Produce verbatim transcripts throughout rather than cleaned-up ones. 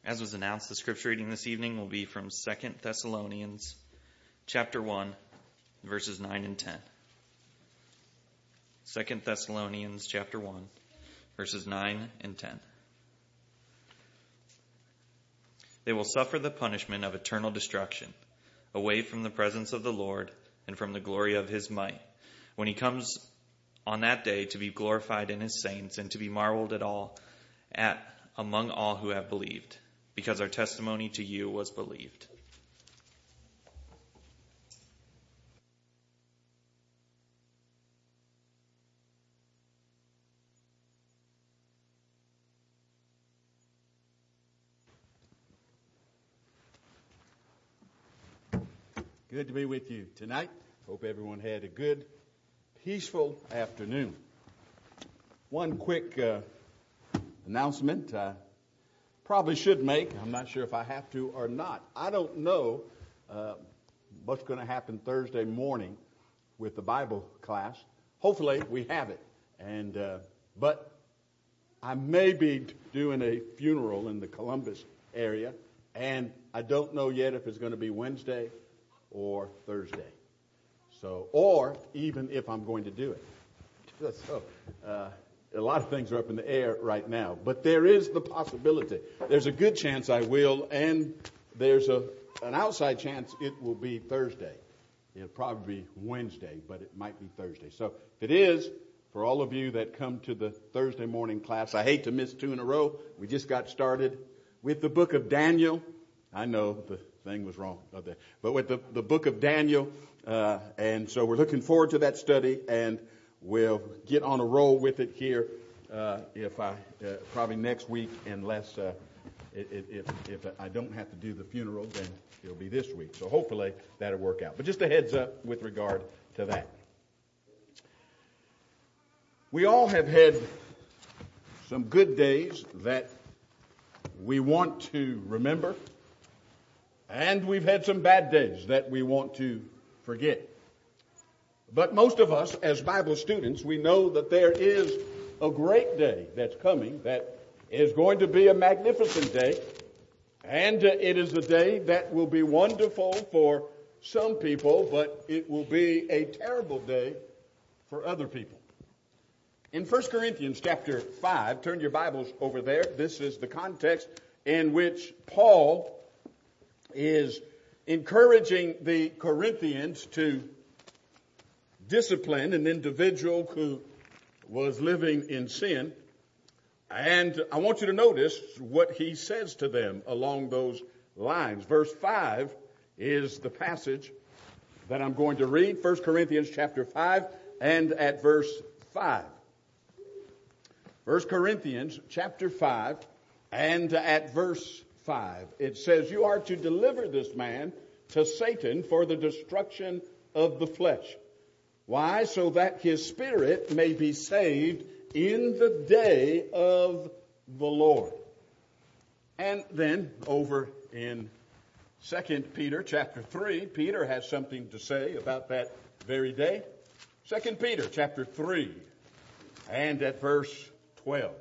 As was announced, the scripture reading this evening will be from Second Thessalonians chapter one, verses nine and ten. Second Thessalonians chapter one, verses nine and ten. They will suffer the punishment of eternal destruction, away from the presence of the Lord and from the glory of his might, when he comes on that day to be glorified in his saints and to be marveled at all at among all who have believed, because our testimony to you was believed. Good to be with you tonight. Hope everyone had a good, peaceful afternoon. One quick uh, announcement I probably should make. I'm not sure if I have to or not. I don't know uh, what's going to happen Thursday morning with the Bible class. Hopefully we have it. And uh, but I may be doing a funeral in the Columbus area, and I don't know yet if it's going to be Wednesday or Thursday. So, or even if I'm going to do it. So, uh, a lot of things are up in the air right now, but there is the possibility. There's a good chance I will, and there's a an outside chance it will be Thursday. It'll probably be Wednesday, but it might be Thursday. So, if it is, for all of you that come to the Thursday morning class, I hate to miss two in a row. We just got started with the book of Daniel. I know the thing was wrong up there. But with the, the book of Daniel, uh, and so we're looking forward to that study, and we'll get on a roll with it here, uh, if I, uh, probably next week, unless, uh, if, if I don't have to do the funeral, then it'll be this week. So hopefully that'll work out. But just a heads up with regard to that. We all have had some good days that we want to remember. And we've had some bad days that we want to forget. But most of us, as Bible students, we know that there is a great day that's coming that is going to be a magnificent day. And it is a day that will be wonderful for some people, but it will be a terrible day for other people. In First Corinthians chapter five, turn your Bibles over there. This is the context in which Paul is encouraging the Corinthians to discipline an individual who was living in sin. And I want you to notice what he says to them along those lines. Verse five is the passage that I'm going to read. First Corinthians chapter five and at verse five. First Corinthians chapter five and at verse five. It says, you are to deliver this man to Satan for the destruction of the flesh. Why? So that his spirit may be saved in the day of the Lord. And then over in Second Peter chapter three, Peter has something to say about that very day. Second Peter chapter three and at verse twelve.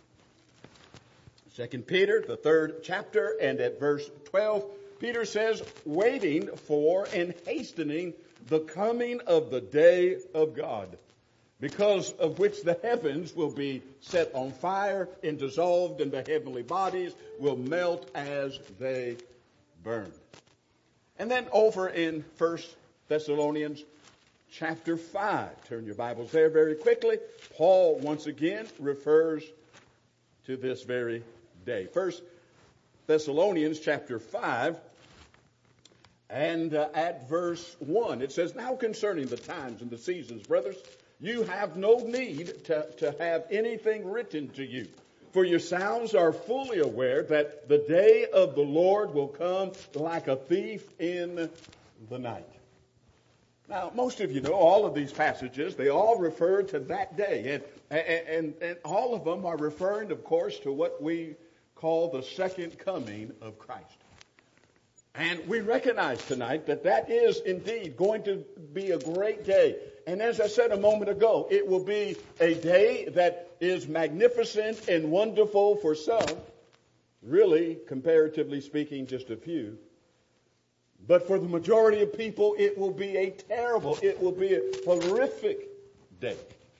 Second Peter, the third chapter, and at verse twelve, Peter says, waiting for and hastening the coming of the day of God, because of which the heavens will be set on fire and dissolved, and the heavenly bodies will melt as they burn. And then over in First Thessalonians chapter five, turn your Bibles there very quickly, Paul once again refers to this very day. First Thessalonians chapter five and uh, at verse one, it says, now concerning the times and the seasons, brothers, you have no need to, to have anything written to you. For yourselves are fully aware that the day of the Lord will come like a thief in the night. Now, most of you know all of these passages. They all refer to that day. And, and, and all of them are referring, of course, to what we call the second coming of Christ. And we recognize tonight that that is indeed going to be a great day. And as I said a moment ago, it will be a day that is magnificent and wonderful for some. Really, comparatively speaking, just a few. But for the majority of people, it will be a terrible, it will be a horrific day.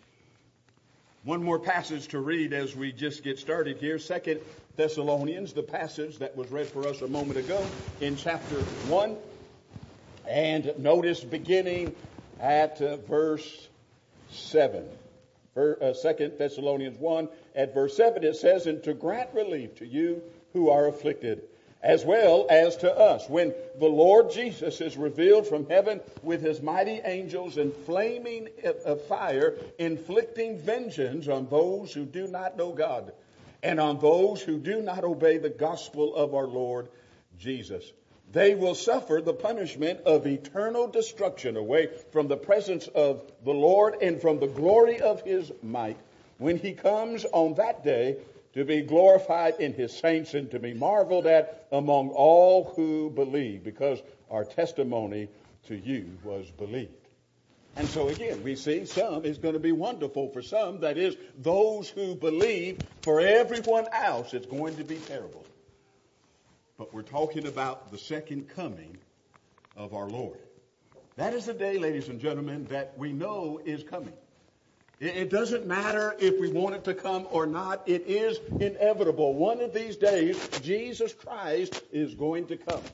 One more passage to read as we just get started here. Second Thessalonians, the passage that was read for us a moment ago in chapter one. And notice beginning at uh, verse seven. For, uh, Second Thessalonians one, at verse seven, it says, "And to grant relief to you who are afflicted, as well as to us, when the Lord Jesus is revealed from heaven with his mighty angels in flaming of fire, inflicting vengeance on those who do not know God, and on those who do not obey the gospel of our Lord Jesus. They will suffer the punishment of eternal destruction away from the presence of the Lord and from the glory of his might, when he comes on that day to be glorified in his saints and to be marveled at among all who believe, because our testimony to you was believed." And so again, we see some is going to be wonderful for some. That is, those who believe. For everyone else, it's going to be terrible. But we're talking about the second coming of our Lord. That is the day, ladies and gentlemen, that we know is coming. It doesn't matter if we want it to come or not. It is inevitable. One of these days, Jesus Christ is going to come.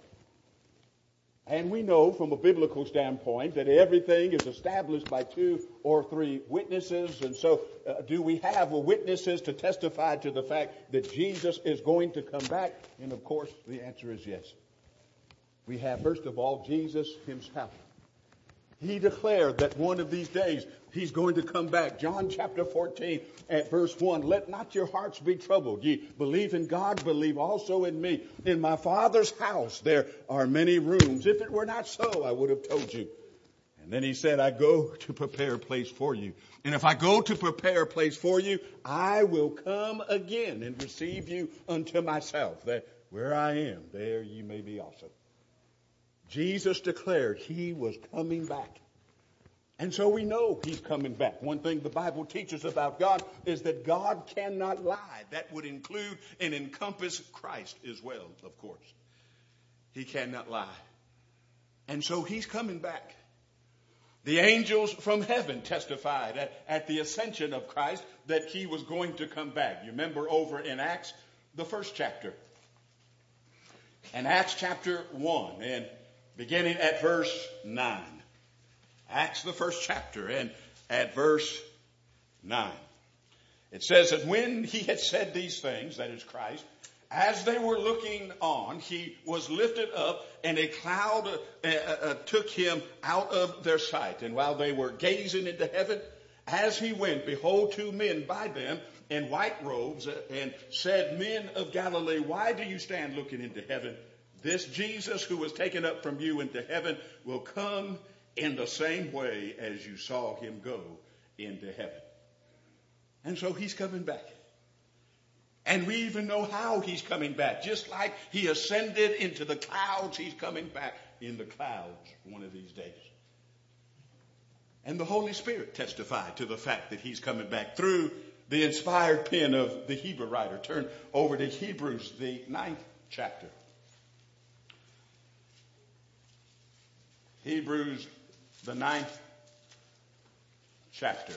And we know from a biblical standpoint that everything is established by two or three witnesses. And so uh, do we have witnesses to testify to the fact that Jesus is going to come back? And of course, the answer is yes. We have, first of all, Jesus himself. He declared that one of these days he's going to come back. John chapter fourteen at verse one. "Let not your hearts be troubled. Ye believe in God, believe also in me. In my Father's house there are many rooms. If it were not so, I would have told you." And then he said, "I go to prepare a place for you. And if I go to prepare a place for you, I will come again and receive you unto myself, that where I am, there ye may be also." Jesus declared he was coming back. And so we know he's coming back. One thing the Bible teaches about God is that God cannot lie. That would include and encompass Christ as well, of course. He cannot lie. And so he's coming back. The angels from heaven testified at, at the ascension of Christ that he was going to come back. You remember over in Acts, the first chapter. In Acts chapter one, and beginning at verse nine. Acts, the first chapter, and at verse nine. It says that when he had said these things, that is Christ, as they were looking on, he was lifted up, and a cloud uh, uh, took him out of their sight. And while they were gazing into heaven, as he went, behold, two men by them in white robes, uh, and said, "Men of Galilee, why do you stand looking into heaven? This Jesus who was taken up from you into heaven will come in the same way as you saw him go into heaven." And so he's coming back. And we even know how he's coming back. Just like he ascended into the clouds, he's coming back in the clouds one of these days. And the Holy Spirit testified to the fact that he's coming back through the inspired pen of the Hebrew writer. Turn over to Hebrews, the ninth chapter. Hebrews, the ninth chapter.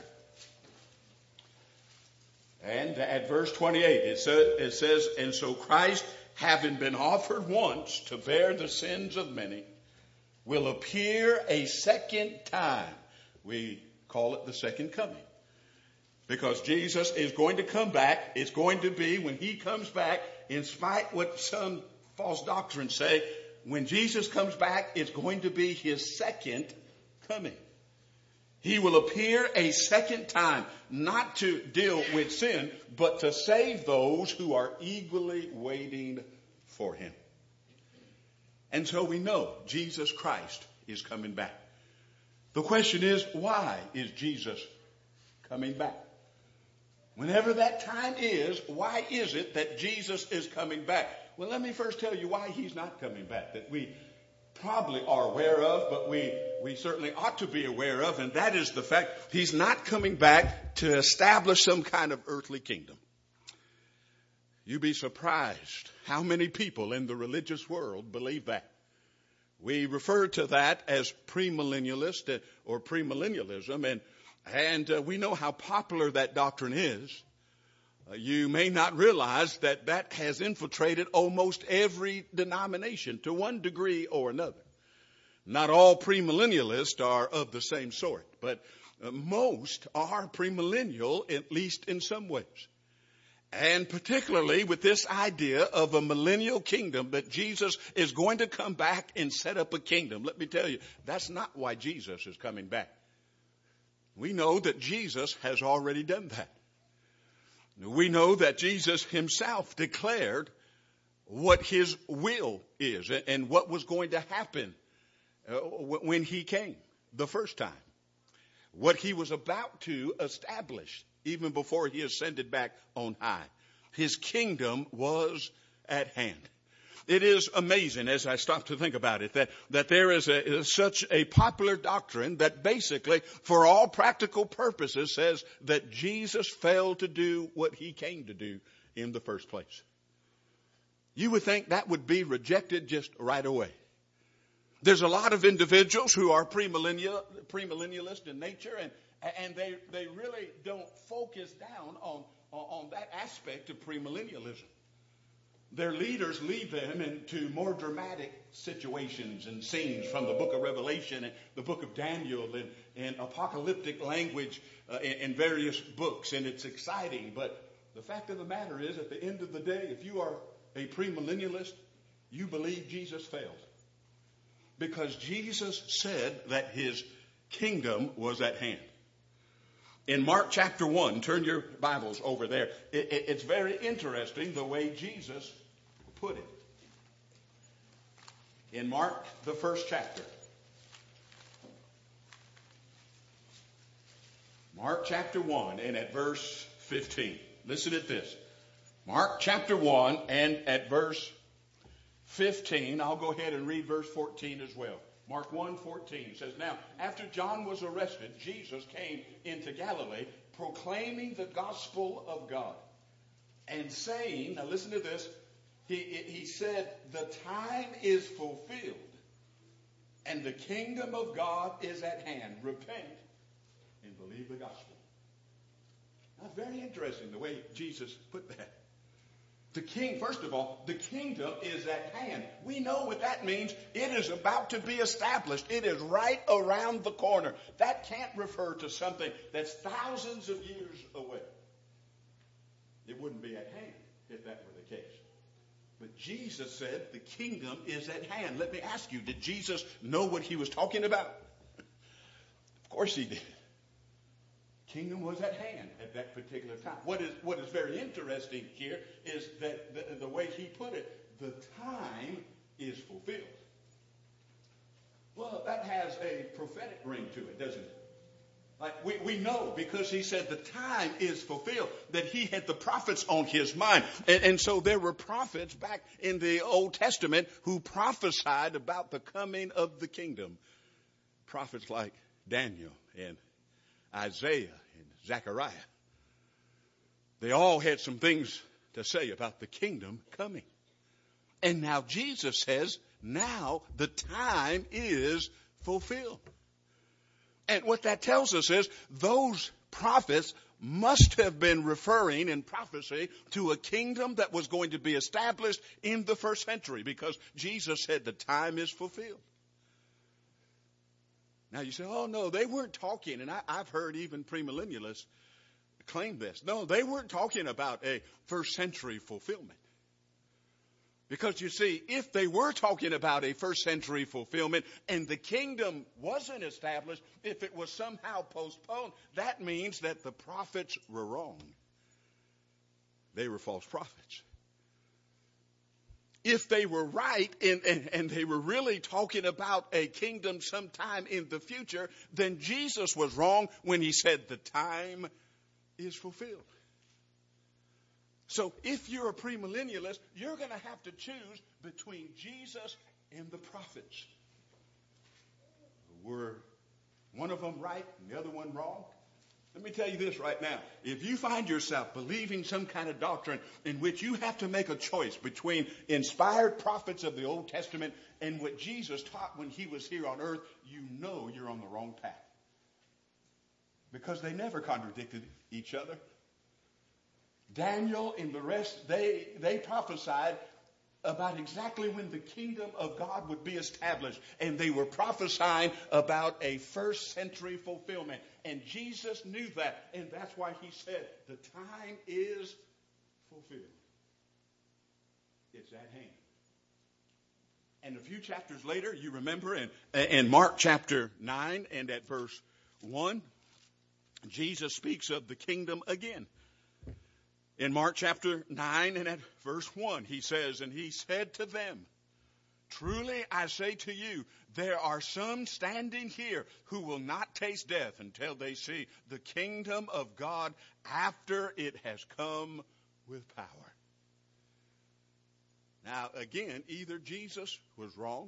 And at verse twenty-eight, it says, it says, "And so Christ, having been offered once to bear the sins of many, will appear a second time." We call it the second coming. Because Jesus is going to come back. It's going to be, when he comes back, in spite what some false doctrines say, when Jesus comes back, it's going to be his second coming. He will appear a second time, not to deal with sin, but to save those who are eagerly waiting for him. And so we know Jesus Christ is coming back. The question is, why is Jesus coming back? Whenever that time is, why is it that Jesus is coming back? Well, let me first tell you why he's not coming back, that we probably are aware of, but we, we certainly ought to be aware of, and that is the fact he's not coming back to establish some kind of earthly kingdom. You'd be surprised how many people in the religious world believe that. We refer to that as premillennialist or premillennialism, and and uh, we know how popular that doctrine is. Uh, you may not realize that that has infiltrated almost every denomination to one degree or another. Not all premillennialists are of the same sort, but uh, most are premillennial, at least in some ways. And particularly with this idea of a millennial kingdom, that Jesus is going to come back and set up a kingdom. Let me tell you, that's not why Jesus is coming back. We know that Jesus has already done that. We know that Jesus himself declared what his will is and what was going to happen when he came the first time. What he was about to establish even before he ascended back on high. His kingdom was at hand. It is amazing, as I stop to think about it, that, that there is, a, is such a popular doctrine that basically, for all practical purposes, says that Jesus failed to do what he came to do in the first place. You would think that would be rejected just right away. There's a lot of individuals who are premillennial, premillennialist in nature, and And they, they really don't focus down on, on that aspect of premillennialism. Their leaders lead them into more dramatic situations and scenes from the book of Revelation and the book of Daniel and, and apocalyptic language uh, in, in various books. And it's exciting. But the fact of the matter is, at the end of the day, if you are a premillennialist, you believe Jesus failed. Because Jesus said that his kingdom was at hand. In Mark chapter one, turn your Bibles over there. It, it, it's very interesting the way Jesus put it. In Mark, the first chapter. Mark chapter one and at verse fifteen. Listen at this. Mark chapter one and at verse fifteen. I'll go ahead and read verse fourteen as well. Mark one fourteen says, Now, after John was arrested, Jesus came into Galilee, proclaiming the gospel of God, and saying, now listen to this, he, he said, the time is fulfilled, and the kingdom of God is at hand. Repent and believe the gospel. Now, very interesting the way Jesus put that. The king, first of all, the kingdom is at hand. We know what that means. It is about to be established. It is right around the corner. That can't refer to something that's thousands of years away. It wouldn't be at hand if that were the case. But Jesus said the kingdom is at hand. Let me ask you, did Jesus know what he was talking about? Of course he did. Kingdom was at hand at that particular time. What is what is very interesting here is that the, the way he put it, the time is fulfilled. Well, that has a prophetic ring to it, doesn't it? Like we, we know because he said the time is fulfilled, that he had the prophets on his mind. And, and so there were prophets back in the Old Testament who prophesied about the coming of the kingdom. Prophets like Daniel and Isaiah and Zechariah. They all had some things to say about the kingdom coming. And now Jesus says, now the time is fulfilled. And what that tells us is those prophets must have been referring in prophecy to a kingdom that was going to be established in the first century, because Jesus said the time is fulfilled. Now you say, oh no, they weren't talking, and I, I've heard even premillennialists claim this. No, they weren't talking about a first century fulfillment. Because you see, if they were talking about a first century fulfillment and the kingdom wasn't established, if it was somehow postponed, that means that the prophets were wrong. They were false prophets. If they were right and, and, and they were really talking about a kingdom sometime in the future, then Jesus was wrong when he said the time is fulfilled. So if you're a premillennialist, you're going to have to choose between Jesus and the prophets. Were one of them right and the other one wrong? Let me tell you this right now. If you find yourself believing some kind of doctrine in which you have to make a choice between inspired prophets of the Old Testament and what Jesus taught when he was here on earth, you know you're on the wrong path. Because they never contradicted each other. Daniel and the rest, they, they prophesied about exactly when the kingdom of God would be established. And they were prophesying about a first century fulfillment. And Jesus knew that. And that's why he said, the time is fulfilled. It's at hand. And a few chapters later, you remember in, in Mark chapter nine and at verse one, Jesus speaks of the kingdom again. In Mark chapter nine and at verse one, he says, and he said to them, truly I say to you, there are some standing here who will not taste death until they see the kingdom of God after it has come with power. Now, again, either Jesus was wrong.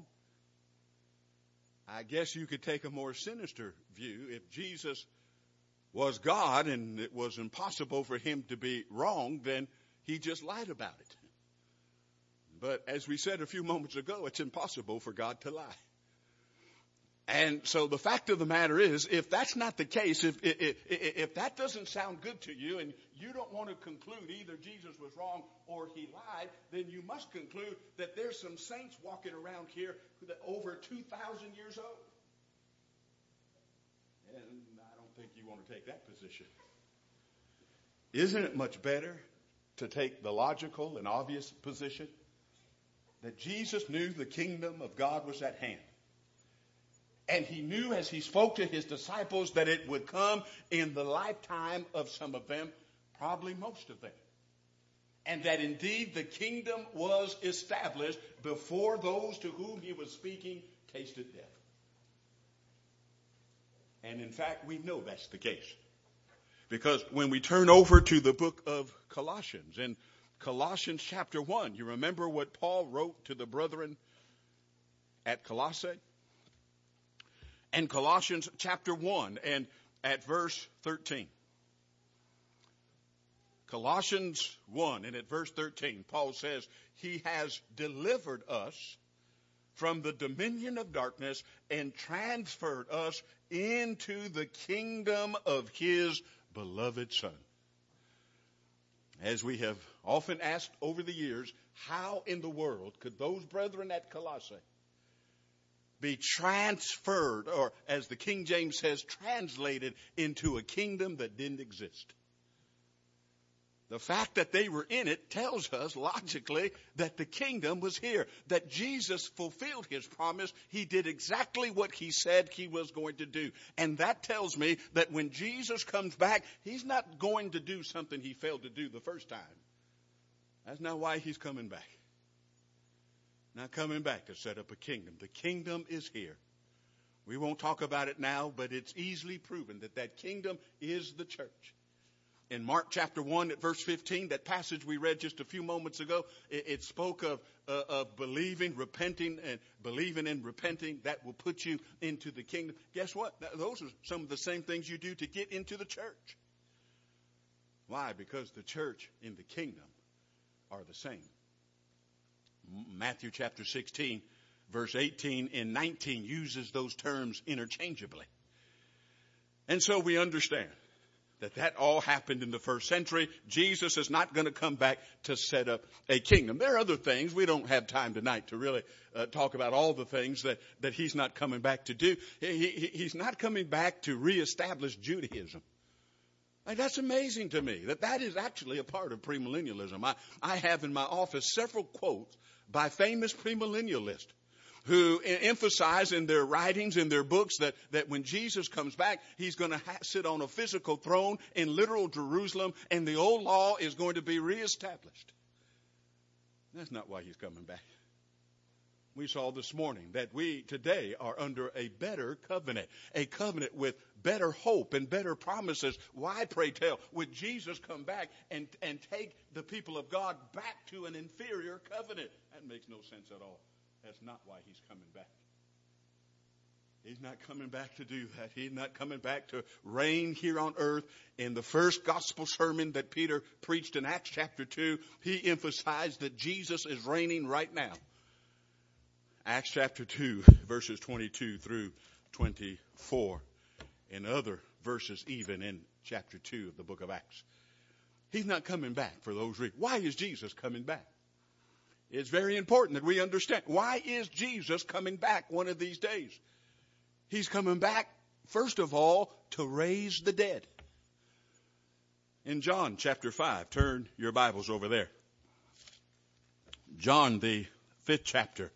I guess you could take a more sinister view. If Jesus was God and it was impossible for him to be wrong, then he just lied about it. But as we said a few moments ago, it's impossible for God to lie. And so the fact of the matter is, if that's not the case, if, if, if that doesn't sound good to you and you don't want to conclude either Jesus was wrong or he lied, then you must conclude that there's some saints walking around here that are over two thousand years old. And I don't think you want to take that position. Isn't it much better to take the logical and obvious position that Jesus knew the kingdom of God was at hand? And he knew as he spoke to his disciples that it would come in the lifetime of some of them, probably most of them. And that indeed the kingdom was established before those to whom he was speaking tasted death. And in fact, we know that's the case. Because when we turn over to the book of Colossians, in Colossians chapter one, you remember what Paul wrote to the brethren at Colossae? And Colossians chapter one and at verse thirteen. Colossians one and at verse thirteen, Paul says, he has delivered us from the dominion of darkness and transferred us into the kingdom of his beloved Son. As we have often asked over the years, how in the world could those brethren at Colossae be transferred, or as the King James says, translated into a kingdom that didn't exist? The fact that they were in it tells us logically that the kingdom was here, that Jesus fulfilled his promise. He did exactly what he said he was going to do. And that tells me that when Jesus comes back, he's not going to do something he failed to do the first time. That's not why he's coming back. Not coming back to set up a kingdom. The kingdom is here. We won't talk about it now, but it's easily proven that that kingdom is the church. In Mark chapter one at verse fifteen, that passage we read just a few moments ago, it, it spoke of, uh, of believing, repenting, and believing and repenting. That will put you into the kingdom. Guess what? Those are some of the same things you do to get into the church. Why? Because the church and the kingdom are the same. Matthew chapter sixteen, verse eighteen and nineteen uses those terms interchangeably. And so we understand that that all happened in the first century. Jesus is not going to come back to set up a kingdom. There are other things. We don't have time tonight to really uh, talk about all the things that, that he's not coming back to do. He, he, he's not coming back to reestablish Judaism. Like, that's amazing to me, that that is actually a part of premillennialism. I, I have in my office several quotes by famous premillennialists who emphasize in their writings, in their books, that, that when Jesus comes back, he's going to ha- sit on a physical throne in literal Jerusalem, and the old law is going to be reestablished. That's not why he's coming back. We saw this morning that we today are under a better covenant, a covenant with better hope and better promises. Why, pray tell, would Jesus come back and, and take the people of God back to an inferior covenant? That makes no sense at all. That's not why he's coming back. He's not coming back to do that. He's not coming back to reign here on earth. In the first gospel sermon that Peter preached in Acts chapter two, he emphasized that Jesus is reigning right now. Acts chapter two, verses twenty-two through twenty-four, and other verses even in chapter two of the book of Acts. He's not coming back for those reasons. Why is Jesus coming back? It's very important that we understand. Why is Jesus coming back one of these days? He's coming back, first of all, to raise the dead. In John chapter five, turn your Bibles over there. John, the fifth chapter.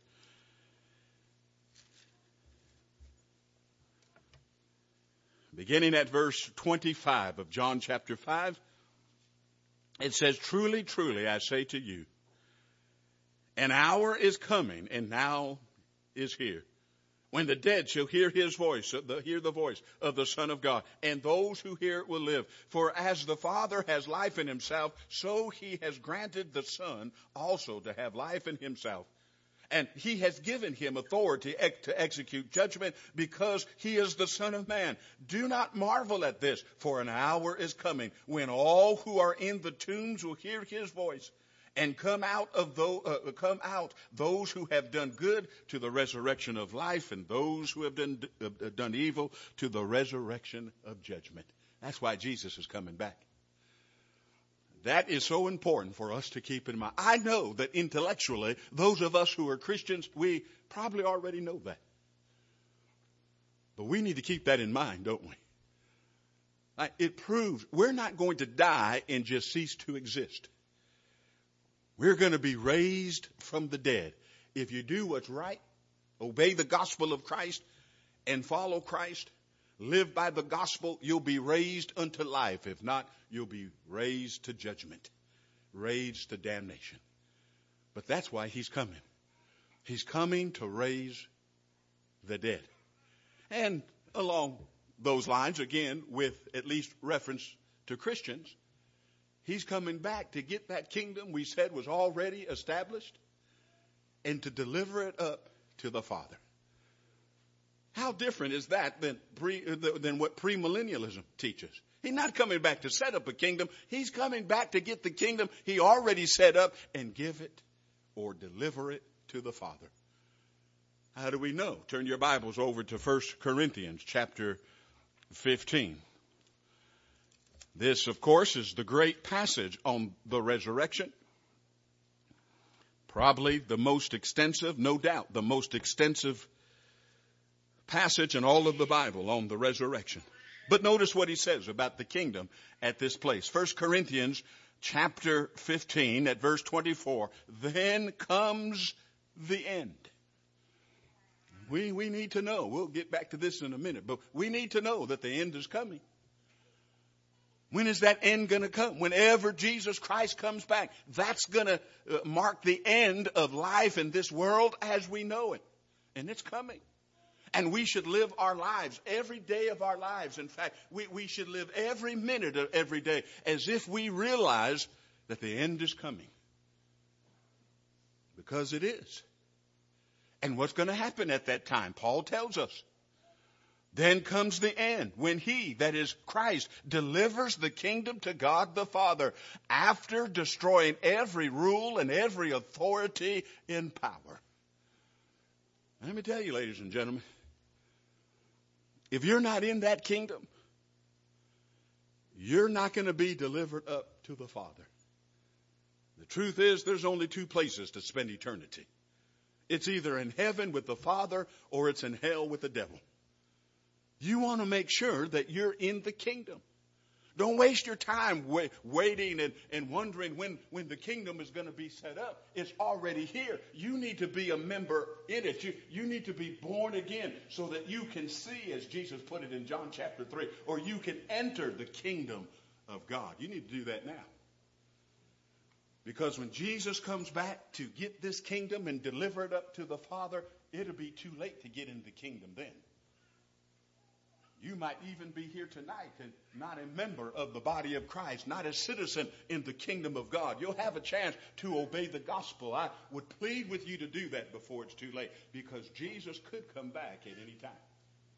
Beginning at verse twenty-five of John chapter five, it says, "Truly, truly, I say to you, an hour is coming, and now is here, when the dead shall hear his voice, hear the voice of the Son of God, and those who hear it will live. For as the Father has life in himself, so he has granted the Son also to have life in himself. And he has given him authority to execute judgment, because he is the Son of Man. Do not marvel at this, for an hour is coming when all who are in the tombs will hear his voice, and come out of those, uh, come out those who have done good to the resurrection of life, and those who have done uh, done evil to the resurrection of judgment." That's why Jesus is coming back. That is so important for us to keep in mind. I know that intellectually, those of us who are Christians, we probably already know that. But we need to keep that in mind, don't we? It proves we're not going to die and just cease to exist. We're going to be raised from the dead. If you do what's right, obey the gospel of Christ, and follow Christ, live by the gospel, you'll be raised unto life. If not, you'll be raised to judgment, raised to damnation. But that's why he's coming. He's coming to raise the dead. And along those lines, again, with at least reference to Christians, he's coming back to get that kingdom we said was already established and to deliver it up to the Father. How different is that than, pre, than what premillennialism teaches? He's not coming back to set up a kingdom. He's coming back to get the kingdom he already set up and give it or deliver it to the Father. How do we know? Turn your Bibles over to First Corinthians chapter fifteen. This, of course, is the great passage on the resurrection. Probably the most extensive, no doubt, the most extensive passage in all of the Bible on the resurrection. But notice what he says about the kingdom at this place. First Corinthians chapter fifteen at verse twenty-four. Then comes the end. We, we need to know. We'll get back to this in a minute. But we need to know that the end is coming. When is that end going to come? Whenever Jesus Christ comes back. That's going to uh, mark the end of life in this world as we know it. And it's coming. And we should live our lives, every day of our lives. In fact, we, we should live every minute of every day as if we realize that the end is coming. Because it is. And what's going to happen at that time? Paul tells us. Then comes the end, when he, that is Christ, delivers the kingdom to God the Father after destroying every rule and every authority in power. Let me tell you, ladies and gentlemen, if you're not in that kingdom, you're not going to be delivered up to the Father. The truth is, there's only two places to spend eternity. It's either in heaven with the Father or it's in hell with the devil. You want to make sure that you're in the kingdom. Don't waste your time wait, waiting and, and wondering when, when the kingdom is going to be set up. It's already here. You need to be a member in it. You, you need to be born again so that you can see, as Jesus put it in John chapter three, or you can enter the kingdom of God. You need to do that now. Because when Jesus comes back to get this kingdom and deliver it up to the Father, it'll be too late to get in the kingdom then. You might even be here tonight and not a member of the body of Christ, not a citizen in the kingdom of God. You'll have a chance to obey the gospel. I would plead with you to do that before it's too late, because Jesus could come back at any time.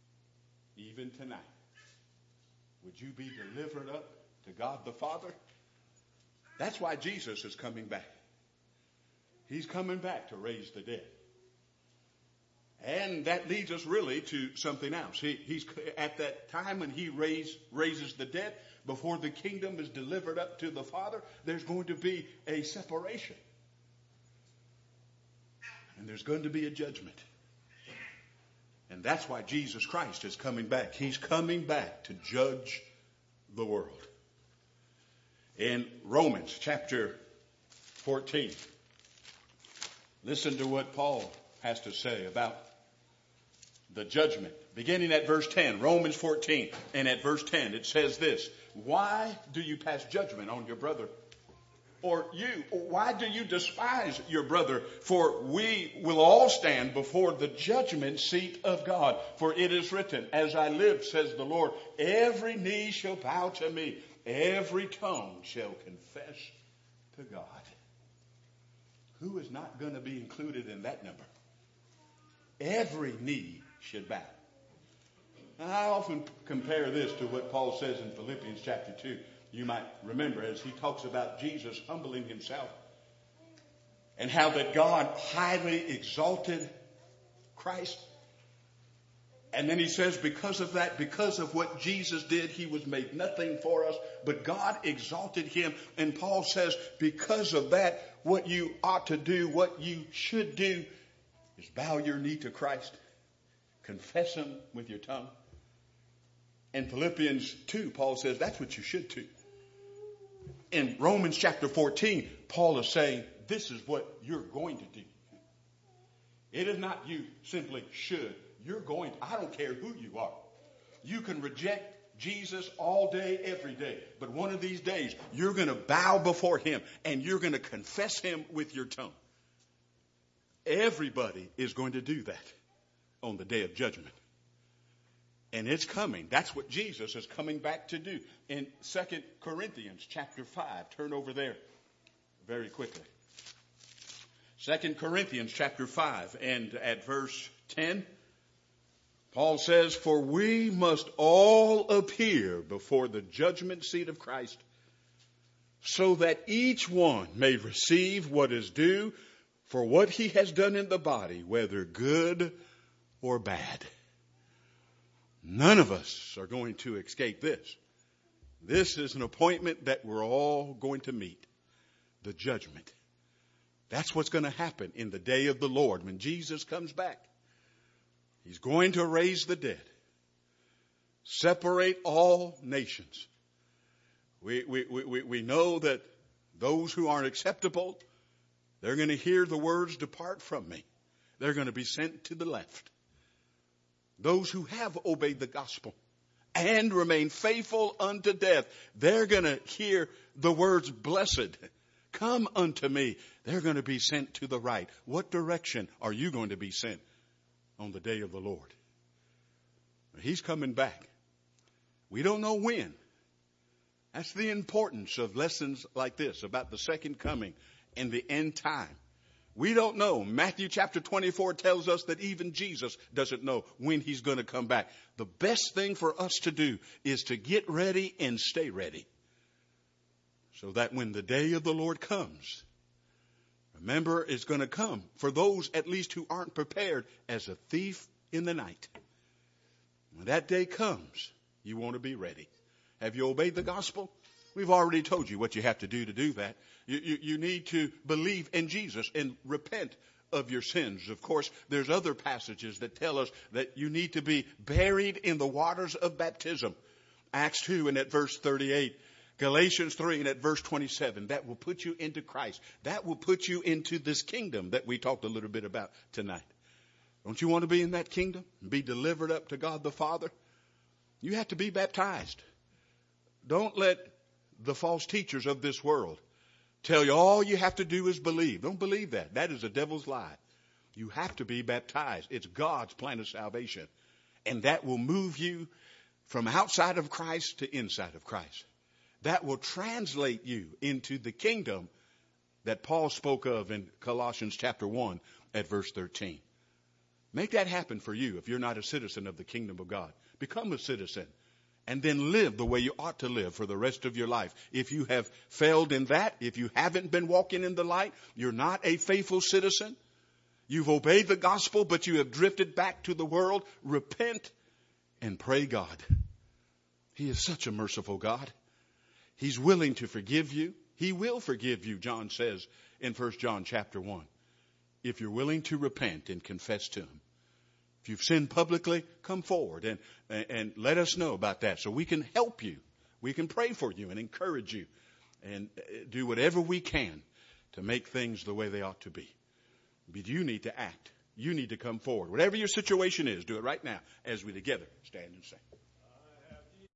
even tonight, would you be delivered up to God the Father? That's why Jesus is coming back. He's coming back to raise the dead. And that leads us really to something else. He, he's at that time when he raise, raises the dead, before the kingdom is delivered up to the Father, there's going to be a separation. And there's going to be a judgment. And that's why Jesus Christ is coming back. He's coming back to judge the world. In Romans chapter fourteen, listen to what Paul has to say about the judgment. Beginning at verse ten, Romans fourteen, and at verse ten, it says this: why do you pass judgment on your brother? Or you, or why do you despise your brother? For we will all stand before the judgment seat of God. For it is written, as I live, says the Lord, every knee shall bow to me, every tongue shall confess to God. Who is not going to be included in that number? Every knee should bow. I often compare this to what Paul says in Philippians chapter two. You might remember as he talks about Jesus humbling himself and how that God highly exalted Christ. And then he says because of that, because of what Jesus did, he was made nothing for us, but God exalted him. And Paul says because of that, what you ought to do, what you should do is bow your knee to Christ. Confess him with your tongue. In Philippians two, Paul says that's what you should do. In Romans chapter fourteen, Paul is saying this is what you're going to do. It is not you simply should. You're going to. I don't care who you are. You can reject Jesus all day, every day. But one of these days, you're going to bow before him and you're going to confess him with your tongue. Everybody is going to do that on the day of judgment. And it's coming. That's what Jesus is coming back to do. In Second Corinthians chapter five, turn over there very quickly. Second Corinthians chapter five and at verse ten, Paul says, for we must all appear before the judgment seat of Christ, so that each one may receive what is due for what he has done in the body, whether good or bad. None of us are going to escape this. This is an appointment that we're all going to meet. The judgment. That's what's going to happen in the day of the Lord when Jesus comes back. He's going to raise the dead. Separate all nations. We, we, we, we know that those who aren't acceptable, they're going to hear the words, depart from me. They're going to be sent to the left. Those who have obeyed the gospel and remain faithful unto death, they're going to hear the words, blessed, come unto me. They're going to be sent to the right. What direction are you going to be sent on the day of the Lord? He's coming back. We don't know when. That's the importance of lessons like this about the second coming and the end time. We don't know. Matthew chapter twenty-four tells us that even Jesus doesn't know when he's going to come back. The best thing for us to do is to get ready and stay ready. So that when the day of the Lord comes, remember it's going to come for those at least who aren't prepared as a thief in the night. When that day comes, you want to be ready. Have you obeyed the gospel? We've already told you what you have to do to do that. You, you, you need to believe in Jesus and repent of your sins. Of course, there's other passages that tell us that you need to be buried in the waters of baptism. Acts two and at verse thirty-eight. Galatians three and at verse twenty-seven. That will put you into Christ. That will put you into this kingdom that we talked a little bit about tonight. Don't you want to be in that kingdom? Be delivered up to God the Father? You have to be baptized. Don't let the false teachers of this world tell you all you have to do is believe. Don't believe that. That is a devil's lie. You have to be baptized. It's God's plan of salvation. And that will move you from outside of Christ to inside of Christ. That will translate you into the kingdom that Paul spoke of in Colossians chapter one at verse thirteen. Make that happen for you if you're not a citizen of the kingdom of God. Become a citizen. And then live the way you ought to live for the rest of your life. If you have failed in that, if you haven't been walking in the light, you're not a faithful citizen. You've obeyed the gospel, but you have drifted back to the world. Repent and pray God. He is such a merciful God. He's willing to forgive you. He will forgive you, John says in First John chapter one. If you're willing to repent and confess to Him. If you've sinned publicly, come forward and, and let us know about that so we can help you. We can pray for you and encourage you and do whatever we can to make things the way they ought to be. But you need to act. You need to come forward. Whatever your situation is, do it right now as we together stand and sing.